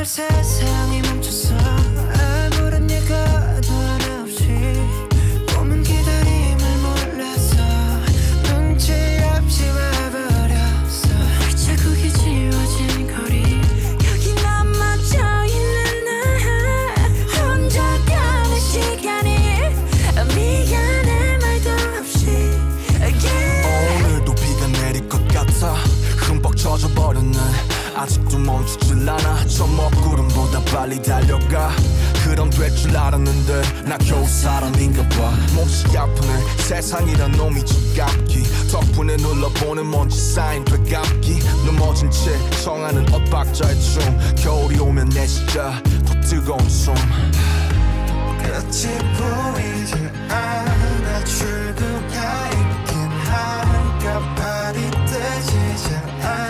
세상이 멈췄어 아무런 예고도 하나 없이 꿈은 기다림을 몰라서 눈치 없이 와버렸어 자국이 지워진 거리 여기 남아져 있는 나 혼자 가는 시간이 미안해 말도 없이 오늘도 비가 내릴 것 같아 흠뻑 젖어버렸네 아직도 멈추질 않아 저 먹구름보다 빨리 달려가 그럼 될 줄 알았는데 나 겨우 사람인가 봐 몹시 아프네 세상이란 놈이 지갑기 덕분에 눌러보는 먼지 쌓인 되감기 넘어진 채 청하는 엇박자의 춤 겨울이 오면 내 진짜 더 뜨거운 숨 끝이 보이지 않아 출구가 있긴 할까 발이 뜨지 잘